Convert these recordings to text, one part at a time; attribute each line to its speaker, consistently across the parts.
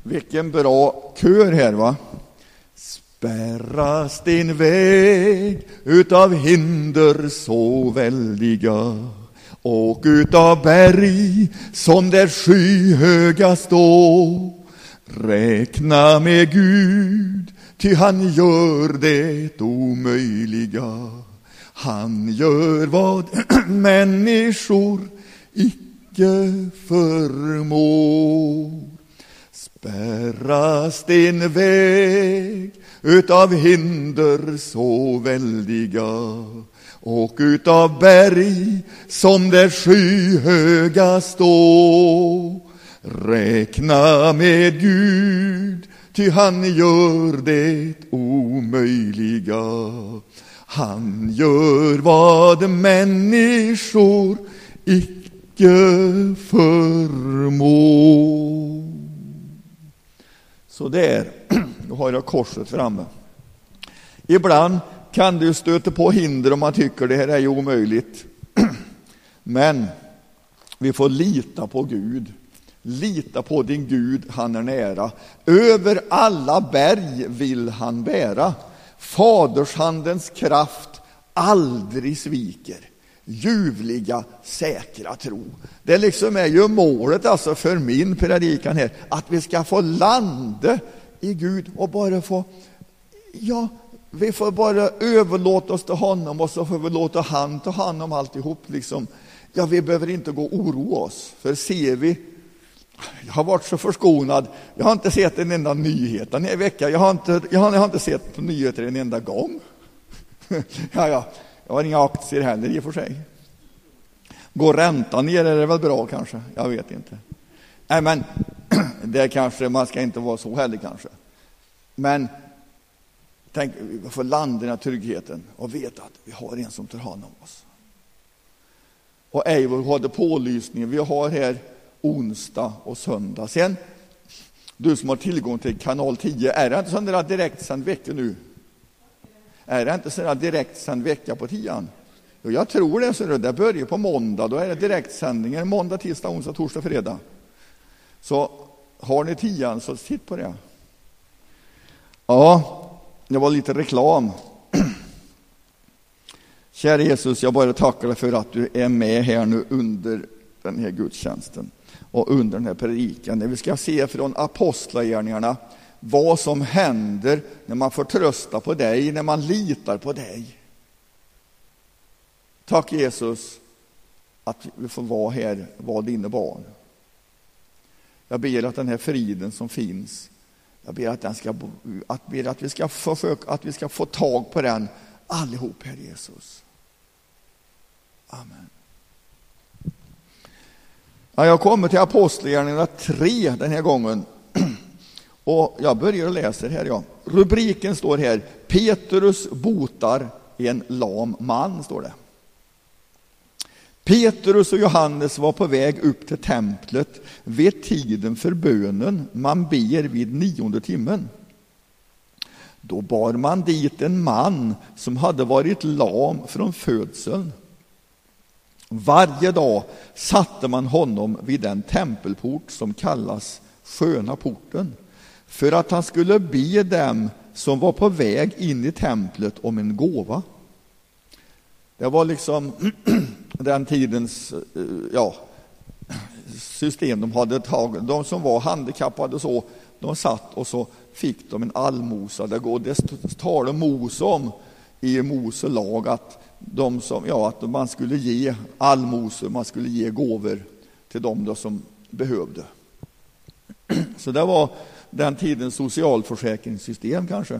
Speaker 1: Vilken bra kör här, va? Spärras din väg utav hinder så väldiga, och utav berg som där skyhöga stå. Räkna med Gud, ty han gör det omöjliga. Han gör vad människor icke förmår. Spärras din väg utav hinder så väldiga, och utav berg som där skyhöga stå. Räkna med Gud, ty han gör det omöjliga. Han gör vad människor icke förmår. Så där, då har jag korset framme. Ibland kan du stöta på hinder om man tycker det här är omöjligt. Men vi får lita på Gud. Lita på din Gud, han är nära. Över alla berg vill han bära. Fadershandens kraft aldrig sviker. Ljuvliga, säkra tro. Det liksom är ju målet alltså för min predikan här. Att vi ska få landa i Gud och bara få, ja, vi får bara överlåta oss till honom, och så får vi låta han ta hand om alltihop liksom. Ja, vi behöver inte gå och oroa oss. För ser vi, jag har varit så förskonad. Jag har inte sett en enda nyhet den här veckan. Jag har inte sett på nyheter en enda gång. Jag har inga aktier heller i och för sig. Går räntan ner är det väl bra kanske? Jag vet inte. Nej, men det kanske, man ska inte vara så heller kanske. Men tänk, vi får landa i den här tryggheten och veta att vi har en som tar hand om oss. Och Eivor hade pålysningen. Vi har här onsdag och söndag. Sen, du som har tillgång till kanal 10, är det inte sån där direkt sen vecka nu? Är det inte sån där direkt sen vecka på 10? Jo, jag tror det, så det börjar på måndag. Då är det direktsändningar måndag, tisdag, onsdag, torsdag, fredag. Så har ni 10 så sitt på det. Ja, det var lite reklam. Kära Jesus, jag bara tackar dig för att du är med här nu under den här gudstjänsten och under den här predikan. När vi ska se från apostlagärningarna vad som händer när man får trösta på dig, när man litar på dig. Tack Jesus att vi får vara här, vara dina barn. Jag ber att den här friden som finns, jag ber att vi ska få tag på den allihop, Herre Jesus. Amen. Ja, jag kommer till Apostlagärningarna 3 den här gången. Och jag börjar läsa här. Ja. Rubriken står här: Petrus botar en lam man, står det. Petrus och Johannes var på väg upp till templet vid tiden för bönen. Man ber vid 9:e timmen. Då bar man dit en man som hade varit lam från födseln. Varje dag satte man honom vid den tempelport som kallas Sköna porten, för att han skulle be dem som var på väg in i templet om en gåva. Det var liksom den tidens system de hade tagit. De som var handikappade så, de satt och så fick de en allmosa. Det talar Mose om i Mose lag att att man skulle ge allmosor, man skulle ge gåvor till dem då som behövde. Så det var den tidens socialförsäkringssystem kanske.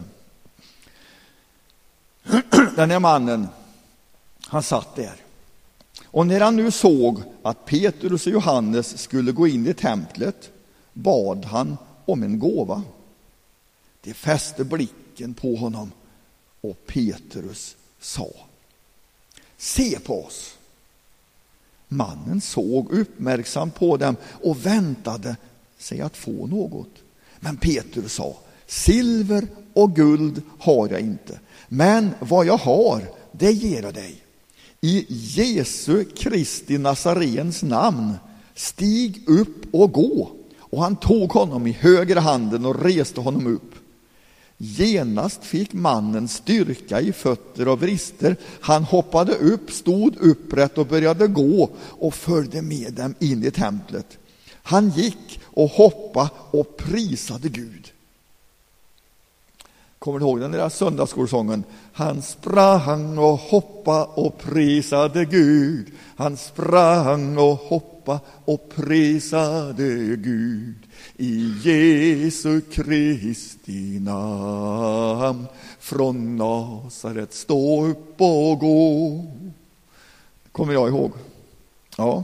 Speaker 1: Den här mannen, han satt där. Och när han nu såg att Petrus och Johannes skulle gå in i templet, bad han om en gåva. Det fäste blicken på honom, och Petrus sa: se på oss. Mannen såg uppmärksamt på dem och väntade sig att få något. Men Petrus sa: silver och guld har jag inte, men vad jag har, det ger jag dig. I Jesu Kristi Nazarens namn, stig upp och gå. och han tog honom i högra handen och reste honom upp. Genast fick mannen styrka i fötter och vrister. Han hoppade upp, stod upprätt och började gå och följde med dem in i templet. Han gick och hoppade och prisade Gud. Kommer du ihåg den där söndagsskolsången? Han sprang och hoppade och prisade Gud. Han sprang och hoppade och prisade Gud. I Jesu Kristi namn. Från Nasaret stå upp och gå. Kommer jag ihåg? Ja.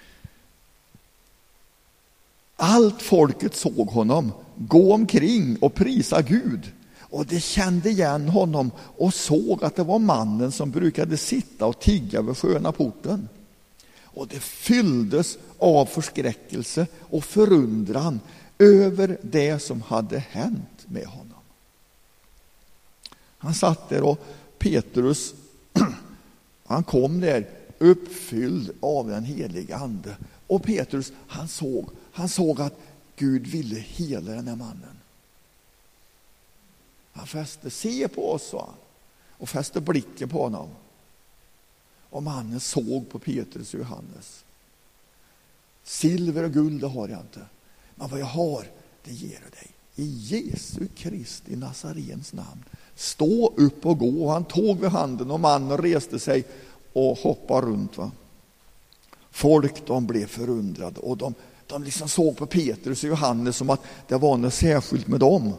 Speaker 1: Allt folket såg honom gå omkring och prisa Gud. Och det kände igen honom och såg att det var mannen som brukade sitta och tigga vid sköna porten. Och det fylldes av förskräckelse och förundran över det som hade hänt med honom. Han satt där och Petrus, han kom där uppfylld av den heliga ande. Och Petrus, han såg att Gud ville hela den här mannen. Han fäste, se på oss, sa han, och fäste blicken på honom. Och mannen såg på Petrus och Johannes. Silver och guld, det har jag inte. Men vad jag har, det ger jag dig. I Jesu Kristi Nazarens namn. Stå upp och gå. Och han tog vid handen och mannen reste sig och hoppade runt. Va? Folk, de blev förundrade. Och de liksom såg på Petrus och Johannes som att det var något särskilt med dem.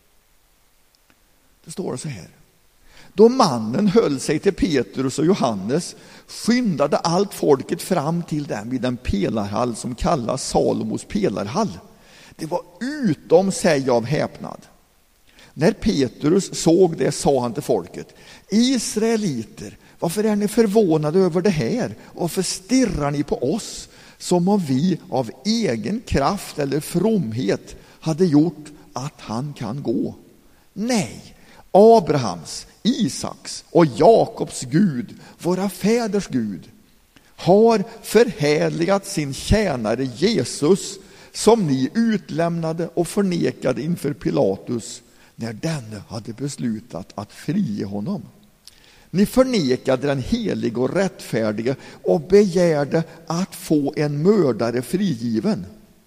Speaker 1: Det står så här. Då mannen höll sig till Petrus och Johannes skyndade allt folket fram till dem vid den pelarhall som kallas Salomos pelarhall. Det var utom sig av häpnad. När Petrus såg det sa han till folket: Israeliter, varför är ni förvånade över det här? Varför stirrar ni på oss som om vi av egen kraft eller fromhet hade gjort att han kan gå? Nej, Abrahams, Isaks och Jakobs Gud, våra fäders Gud, har förhärligat sin tjänare Jesus, som ni utlämnade och förnekade inför Pilatus när denne hade beslutat att frige honom. Ni förnekade den helige och rättfärdige och begärde att få en mördare frigiven.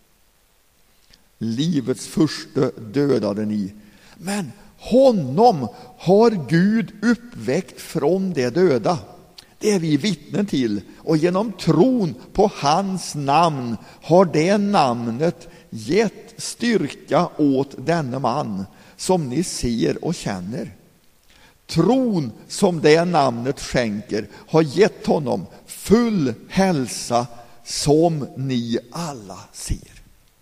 Speaker 1: Livets första dödade ni, men honom har Gud uppväckt från de döda. Det är vi vittnen till, och genom tron på hans namn har det namnet gett styrka åt denne man som ni ser och känner. Tron som det namnet skänker har gett honom full hälsa som ni alla ser.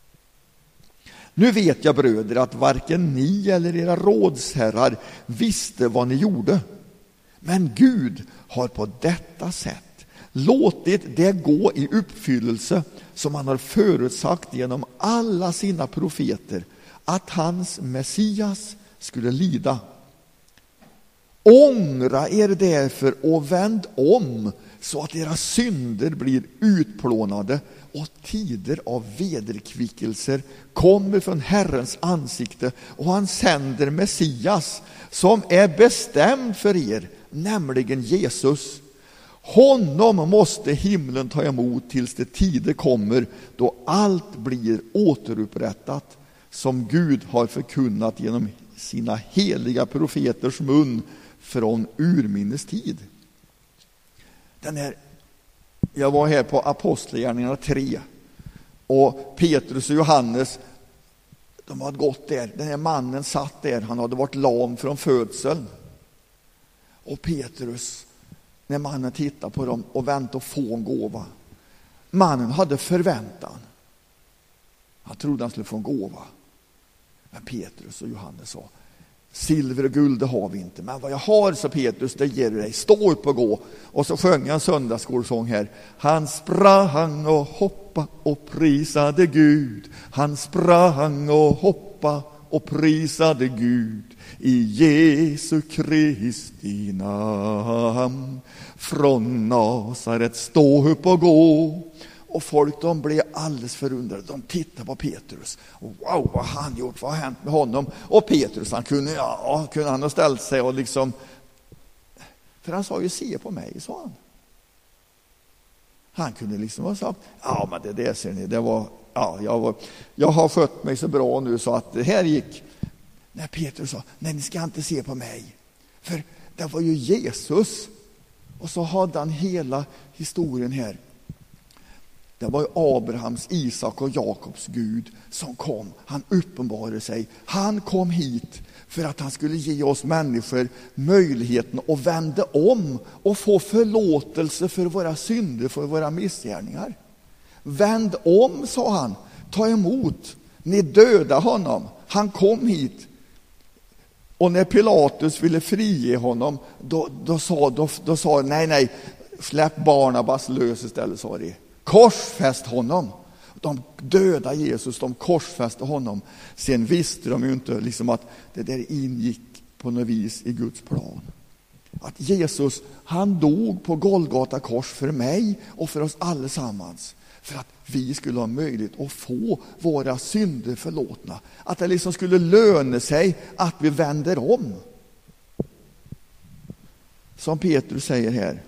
Speaker 1: Nu vet jag, bröder, att varken ni eller era rådsherrar visste vad ni gjorde. Men Gud har på detta sätt låtit det gå i uppfyllelse som han har förutsagt genom alla sina profeter, att hans Messias skulle lida. Ångra er därför och vänd om, så att era synder blir utplånade och tider av vederkvickelser kommer från Herrens ansikte, och han sänder Messias som är bestämd för er, nämligen Jesus. Honom måste himlen ta emot tills det tider kommer då allt blir återupprättat som Gud har förkunnat genom sina heliga profeters mun från urminnes tid. Jag var här på Apostlagärningarna 3, och Petrus och Johannes, de hade gått där. Den här mannen satt där, han hade varit lam från födseln. Och Petrus, när mannen tittade på dem och väntade att få en gåva. Mannen hade förväntan. Han trodde han skulle få en gåva. Men Petrus och Johannes sa: silver och guld, det har vi inte, men vad jag har, sa Petrus, det ger dig. Stå upp och gå. Och så sjöng jag en söndagsskolsång här. Han sprang och hoppa och prisade Gud. Han sprang och hoppa och prisade Gud. I Jesu Kristi namn. Från Nasaret stå upp och gå. Och folk, de blev alldeles förundrade. De tittade på Petrus. Och wow, vad har han gjort? Vad har hänt med honom? Och Petrus, han kunde han ha ställt sig och liksom... För han sa ju, se på mig, sa han. Han kunde liksom ha sagt, men det där ser ni, det var... jag har skött mig så bra nu så att det här gick. När Petrus sa, nej, ni ska inte se på mig. För det var ju Jesus. Och så hade han hela historien här. Det var ju Abrahams, Isak och Jakobs Gud som kom. Han uppenbarade sig. Han kom hit för att han skulle ge oss människor möjligheten att vända om och få förlåtelse för våra synder, för våra missgärningar. Vänd om, sa han. Ta emot. Ni döda honom. Han kom hit. Och när Pilatus ville frige honom, då sa nej, släpp Barnabas lös istället, sa de. Korsfäst honom. De döda Jesus, de korsfäste honom. Sen visste de ju inte liksom att det där ingick på något vis i Guds plan. Att Jesus, han dog på Golgata kors för mig och för oss allesammans. För att vi skulle ha möjlighet att få våra synder förlåtna. Att det liksom skulle löna sig att vi vänder om. Som Petrus säger här.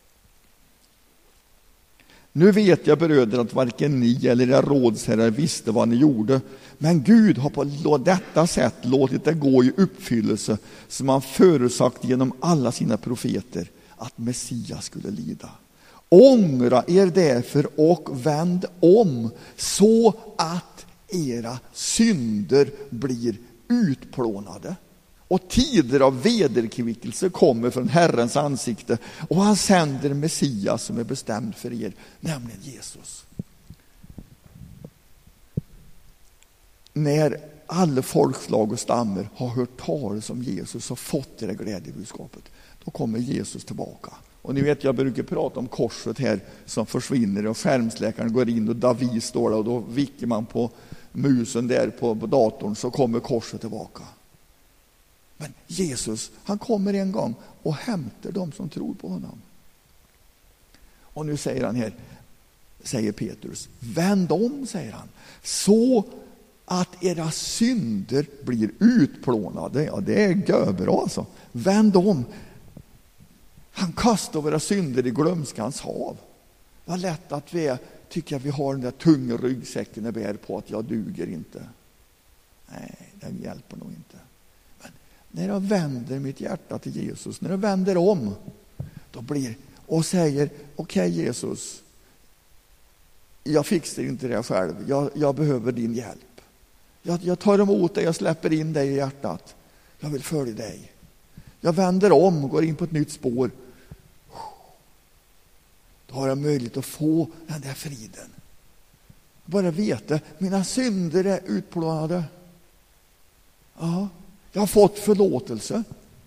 Speaker 1: Nu vet jag, bröder, att varken ni eller era rådsherrar visste vad ni gjorde. Men Gud har på detta sätt låtit det gå i uppfyllelse som han förutsagt genom alla sina profeter att Messias skulle lida. Ångra er därför och vänd om så att era synder blir utplånade. Och tider av vederkvickelse kommer från Herrens ansikte och han sänder Messias som är bestämd för er, nämligen Jesus. När alla folkslag och stammar har hört talas om Jesus och fått det glädjebudskapet, då kommer Jesus tillbaka. Och ni vet, jag brukar prata om korset här som försvinner och skärmsläkaren går in och David står där och då vickar man på musen där på datorn så kommer korset tillbaka. Men Jesus, han kommer en gång och hämtar dem som tror på honom. Och nu säger han här, säger Petrus, vänd om, säger han, så att era synder blir utplånade. Ja, det är görbra alltså. Vänd om. Han kastar våra synder i glömskans hav. Vad lätt att vi tycker att vi har den där tunga ryggsäcken och bär på att jag duger inte. Nej, det hjälper nog inte. Men när jag vänder mitt hjärta till Jesus, när jag vänder om, då blir och säger, okej, Jesus, jag fixar inte det själv. Jag behöver din hjälp. Jag tar emot dig, jag släpper in dig i hjärtat. Jag vill följa dig. Jag vänder om och går in på ett nytt spår. Då har jag möjlighet att få den där friden. Bara veta, mina synder är utplånade. Ja, jag har fått förlåtelse.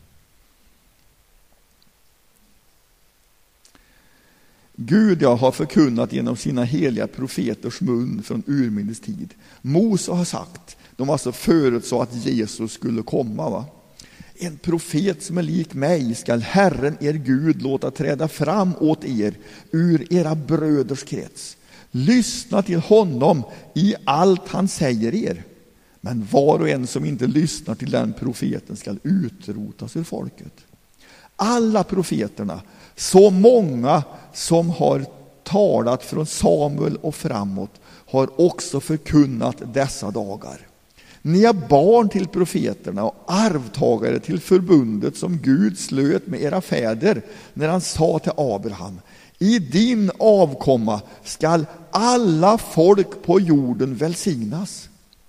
Speaker 1: Gud har förkunnat genom sina heliga profeters mun från urminnes tid. Mose har sagt, de alltså förutsade att Jesus skulle komma, va? En profet som är lik mig skall Herren er Gud låta träda fram åt er ur era bröders krets. Lyssna till honom i allt han säger er. Men var och en som inte lyssnar till den profeten skall utrotas ur folket. Alla profeterna, så många som har talat från Samuel och framåt, har också förkunnat dessa dagar. Ni är barn till profeterna och arvtagare till förbundet som Gud slöt med era fäder när han sa till Abraham: i din avkomma skall alla folk på jorden välsignas.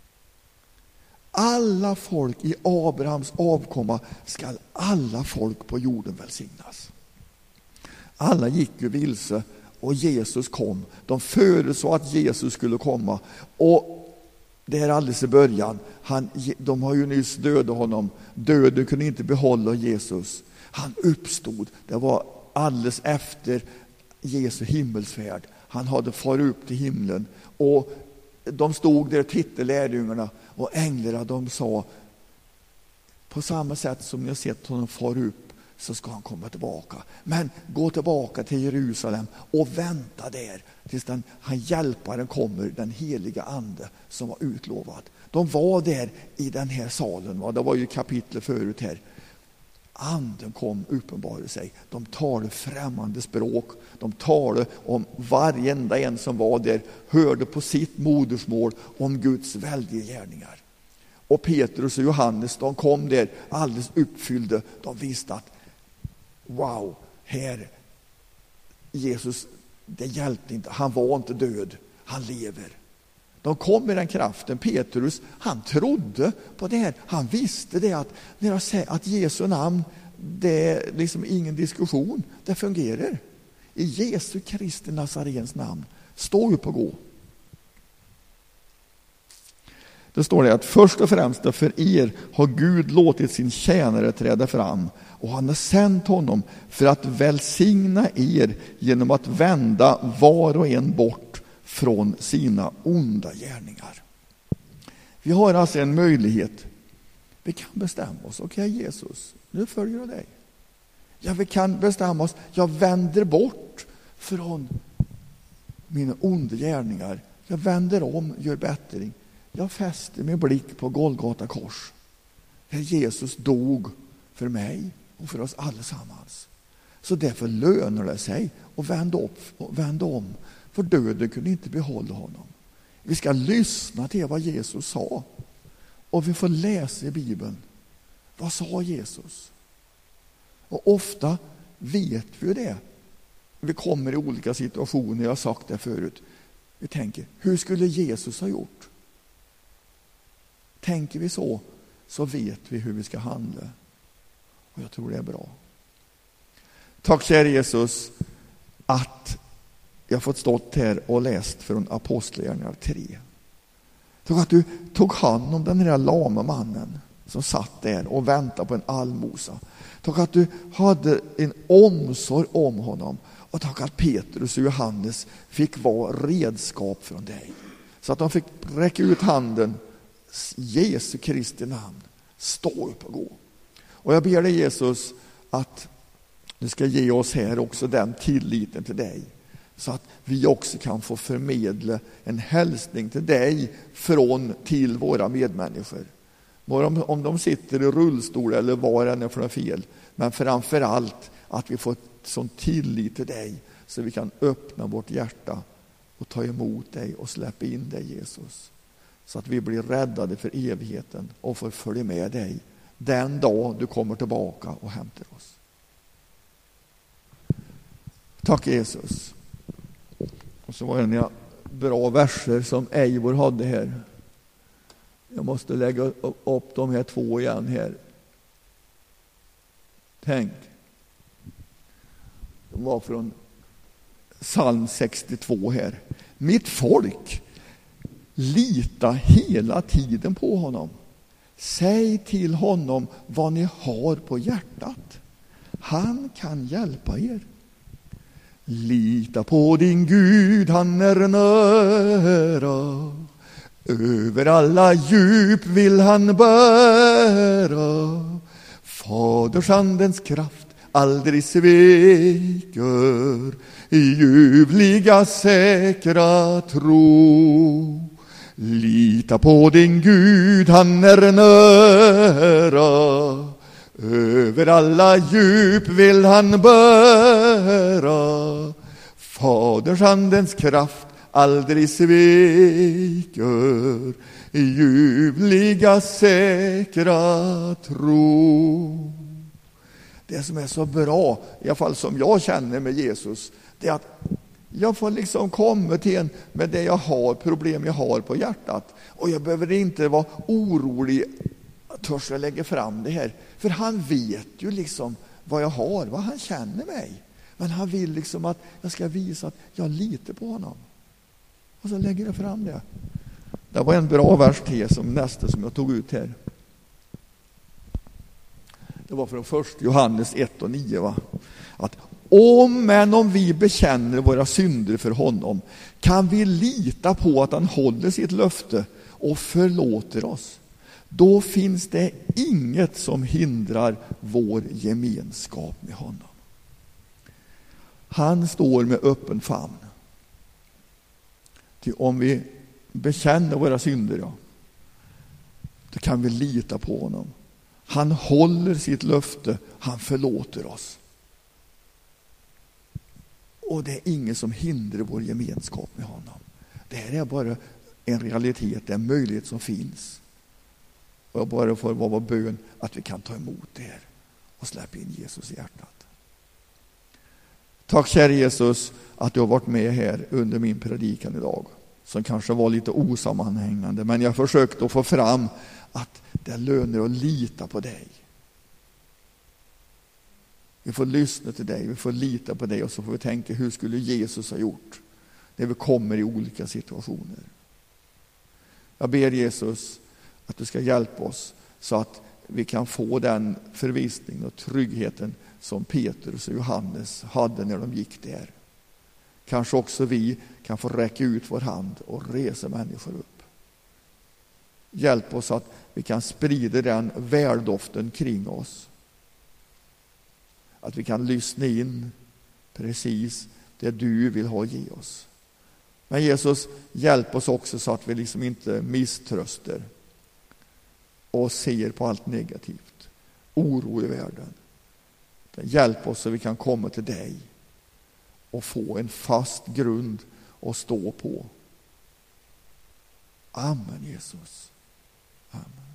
Speaker 1: Alla folk i Abrahams avkomma skall alla folk på jorden välsignas. Alla gick ju vilse och Jesus kom. De förutsåg att Jesus skulle komma. Och det är alldeles i början. De har ju nyss dödat honom. Döden kunde inte behålla Jesus. Han uppstod. Det var alldeles efter Jesu himmelsfärd. Han hade farit upp till himlen. Och de stod där och tittade, lärjungarna. Och änglarna, de sa, på samma sätt som ni har sett honom fara upp, så ska han komma tillbaka. Men gå tillbaka till Jerusalem och vänta där tills han hjälparen kommer, den heliga ande som var utlovad. De var där i den här salen. Va? Det var ju kapitlet förut här. Anden kom, uppenbarade sig. De talade främmande språk. De talade om varenda en som var där, hörde på sitt modersmål om Guds väldiga gärningar. Och Petrus och Johannes, de kom där alldeles uppfyllda. De visste att wow, här Jesus, det hjälpte inte. Han var inte död, han lever. De kom med den kraften. Petrus, han trodde på det här. Han visste det att när jag säger att Jesu namn, det är liksom ingen diskussion. Det fungerar. I Jesu Kristi Nazarens namn. Stå upp och gå. Det står det att först och främst för er har Gud låtit sin tjänare träda fram. Och han har sänt honom för att välsigna er genom att vända var och en bort från sina onda gärningar. Vi har alltså en möjlighet. Vi kan bestämma oss. Okej, Jesus, nu följer jag dig. Ja, vi kan bestämma oss. Jag vänder bort från mina onda gärningar. Jag vänder om, gör bättring. Jag fäster min blick på Golgata kors. Där Jesus dog för mig och för oss allesammans. Så därför lönar det sig att vända om. För döden kunde inte behålla honom. Vi ska lyssna till vad Jesus sa. Och vi får läsa i Bibeln. Vad sa Jesus? Och ofta vet vi det. Vi kommer i olika situationer, jag har sagt det förut. Vi tänker, hur skulle Jesus ha gjort? Tänker vi så vet vi hur vi ska handla. Och jag tror det är bra. Tack kära Jesus att jag har fått stått här och läst från Apostlagärningarna 3. Tack att du tog hand om den här lama mannen som satt där och väntade på en allmosa. Tack att du hade en omsorg om honom. Och tack att Petrus och Johannes fick vara redskap från dig. Så att de fick räcka ut handen. Jesu Kristi namn. Stå upp och gå. Och jag ber dig Jesus att du ska ge oss här också den tilliten till dig. Så att vi också kan få förmedla en hälsning till dig till våra medmänniskor. Om de sitter i rullstol eller vad det är för fel. Men framförallt att vi får sån tillit till dig så vi kan öppna vårt hjärta och ta emot dig och släppa in dig Jesus. Så att vi blir räddade för evigheten och får följa med dig den dag du kommer tillbaka och hämtar oss. Tack Jesus. Och så var det några bra verser som Eivor hade här. Jag måste lägga upp de här 2 igen här. Tänk. De var från Psalm 62 här. Mitt folk, lita hela tiden på honom. Säg till honom vad ni har på hjärtat. Han kan hjälpa er. Lita på din Gud, han är nära. Över alla djup vill han bära. Faders andens kraft aldrig sviker. I ljuvliga säkra tro. Lita på din Gud, han är nära. Över alla djup vill han bära. Faders andens kraft aldrig sviker. I ljuvliga säkra tro. Det som är så bra, i alla fall som jag känner med Jesus, det är att jag får liksom komma till en med det jag har, problem jag har på hjärtat. Och jag behöver inte vara orolig törs jag lägga fram det här. För han vet ju liksom vad jag har, vad han känner mig. Men han vill liksom att jag ska visa att jag litar på honom. Och så lägger jag fram det. Det var en bra vers till som nästa som jag tog ut här. Det var från 1 Johannes 1:9 va? Att om vi bekänner våra synder för honom kan vi lita på att han håller sitt löfte och förlåter oss. då finns det inget som hindrar vår gemenskap med honom. Han står med öppen famn. Ty om vi bekänner våra synder, då kan vi lita på honom. Han håller sitt löfte, han förlåter oss. Och det är ingen som hindrar vår gemenskap med honom. Det här är bara en realitet, en möjlighet som finns. Och jag bara får vara bön att vi kan ta emot det här och släppa in Jesus i hjärtat. Tack kära Jesus att du har varit med här under min predikan idag. Som kanske var lite osammanhängande, men jag försökte att få fram att det lönar att lita på dig. Vi får lyssna till dig, vi får lita på dig och så får vi tänka, hur skulle Jesus ha gjort när vi kommer i olika situationer. Jag ber Jesus att du ska hjälpa oss så att vi kan få den förvissning och tryggheten som Petrus och Johannes hade när de gick där. Kanske också vi kan få räcka ut vår hand och resa människor upp. Hjälp oss att vi kan sprida den värdoften kring oss. Att vi kan lyssna in precis det du vill ha ge oss. Men Jesus, hjälp oss också så att vi liksom inte misströstar och ser på allt negativt. Oro i världen. Hjälp oss så vi kan komma till dig och få en fast grund att stå på. Amen Jesus. Amen.